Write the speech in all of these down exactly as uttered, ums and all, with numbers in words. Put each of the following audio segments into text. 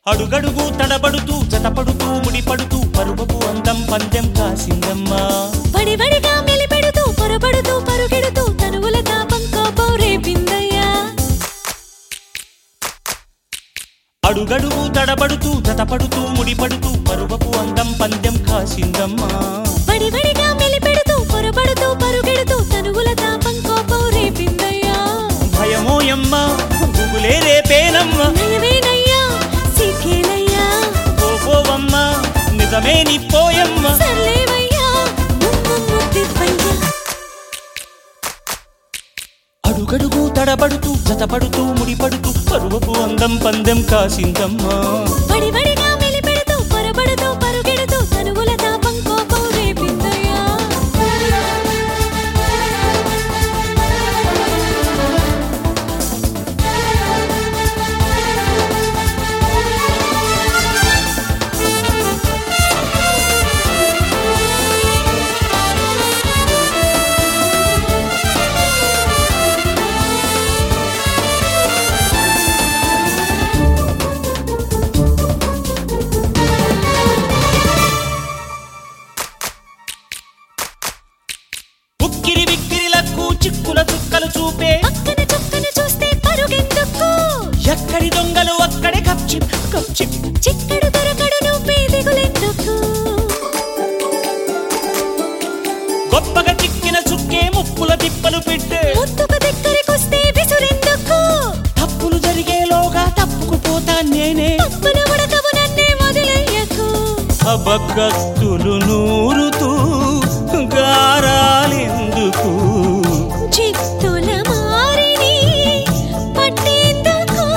అడుగడుగు తడబడుతూ జతపడుతూ ముడిపడుతూ పరువపు అందం పందెం కాసిందమ్మా. వడివడిగా మెలిపెడుతూ పొరబడుతూ పరుగెడుతూ తనువుల తాపం కోపం రేపిందయ్యా. అడుగడుగు తడబడుతూ జతపడుతూ ముడిపడుతూ పరువపు అందం పందెం కాసిందమ్మా. వడివడిగా మెలిపెడుతూ పొరబడుతూ పరుగెడుతూ తనువుల తాపం కోపం రేపిందయ్యా. భయమోయమ్మా గుబులే రేపేనమ్మా. నయమేనయ్యా సిగ్గేనయ్యా. పోవమ్మా నిజమే నిపోయమ్మా. సర్లేవయ్యా ముద్దివ్వయ్యా. అడుగడుగు తడబడుతూ జతపడుతూ ముడిపడుతూ పరువపు అందం పందెం కాసిందమ్మా. వడివడిగా మెలిపెడుతూ పొరబడుతూ పరుగెడుతూ తనువుల తాపం కోపం రేపిందయ్యా. ఉక్కిరి విక్కిరిలకు చిక్కుల చుక్కలు చూపే పక్కన చుక్కను చూస్తే పరుగెందుకు? ఎక్కడి దొంగలు అక్కడే కప్చిప్ కప్చిప్. చిక్కడు దొరకడు నువ్వే దిగులెందుకు? గొప్పగా చిక్కిన చుక్కే ముప్పుల తిప్పలు పెట్టే ముద్దుకు దగ్గరికొస్తే విసురెందుకు? తప్పులు జరిగేలోగా తప్పుకుపోతా నేనే. తప్పున ఉడకవు నన్నే మొదలయ్యకు. అబకత్తులు నూరుతూ గారాలెందుకు? చిత్తుల మారిని పట్టేందుకు?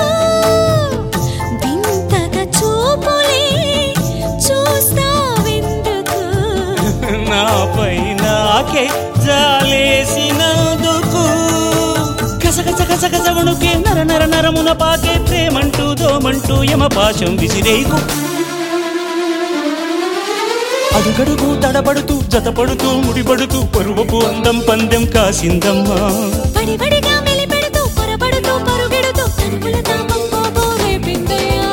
వింతగా చూపులే చూస్తావెందుకు? నాపై నాకే జాలేసినందుకు. గసగస గసగస వణుకే నర నర నరమున పాకే ప్రేమంటూ దోమంటూ యమపాశం విసిరేకు. అడుగడుగు తడబడుతూ జతపడుతూ ముడిపడుతూ పరువపు అందం పందెం కాసిందమ్మా. వడివడిగా మెలిపెడుతూ పొరబడుతూ పరుగెడుతూ తనువుల తాపం కోపం రేపిందయ్యా.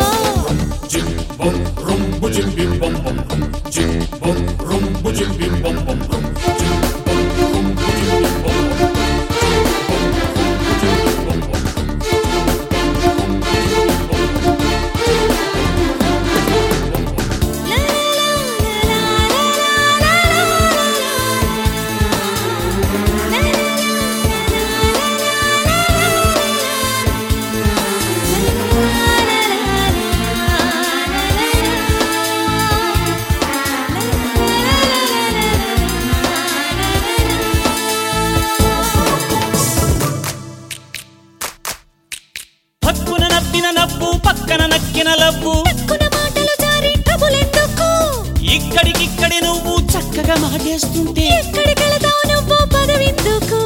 హక్కున నవ్విన నవ్వు పక్కన నక్కిన లవ్వు. తక్కున మాటలు జారి ట్రబులెందుకు? ఇక్కడికిక్కడి నువ్వు చక్కగా మాటేస్తుంటే ఎక్కడికెళతావు నువ్వు పదవెందుకు?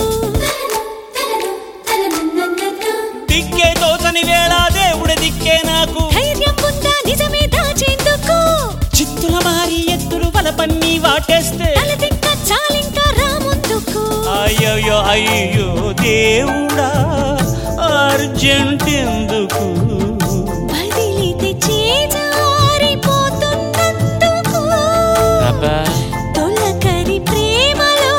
దిక్కే తోచని వేళ దేవుడి దిక్కే నాకు. ధైర్యం ఉందా నిజమే దాచేందుకు? చిత్తుల మారి ఎత్తులు వలపన్ని వాటేస్తే తలదిక్క చాలింకా రాముందుకు. అయ్యో అయ్యో దేవుడా అర్జెంట్ ఎందుకు? వదిలితే చేజారిపోతున్నందుకు. తొలకరి ప్రేమలో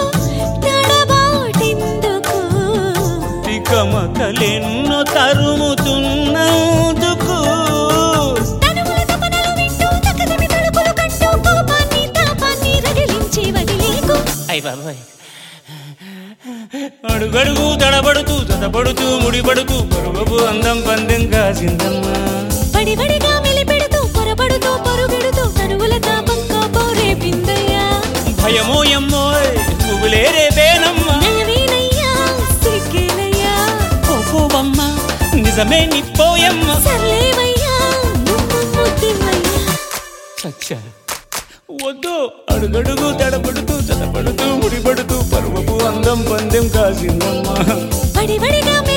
తడబాటెందుకు? తికమకలెన్నో తరుముతున్నందుకు. తనువుల తపనలు వింటూ తకదిమి తడుపులు కంటూ కోపాన్ని తాపాన్ని రగిలించి వదిలేకు. అయ్ బాబాయ్ అడుగడుగు తడబడుతూ జతపడుతూ ముడిపడుతూ పరువపు అందం పందెం కాసిందమ్మా. వడివడిగా మెలిపెడుతూ పొరబడుతూ పరుగెడుతూ తనువుల తాపం కోపం రేపిందయ్యా. భయమోయమ్మోయ్ పువ్వులే రేపేనమ్మా. నయమేనయ్యా సిగ్గేనయ్యా. పోవమ్మా నిజమే నిపోయమ్మా. సర్లేవయ్యా ముద్దివ్వయ్యా. సచ్చా వద్దు. అడుగడుగు తడబడుతూ జతపడుతూ ముడిపడుతూ పరువపు అందం పందెం కాసిందమ్మా. వడివడిగా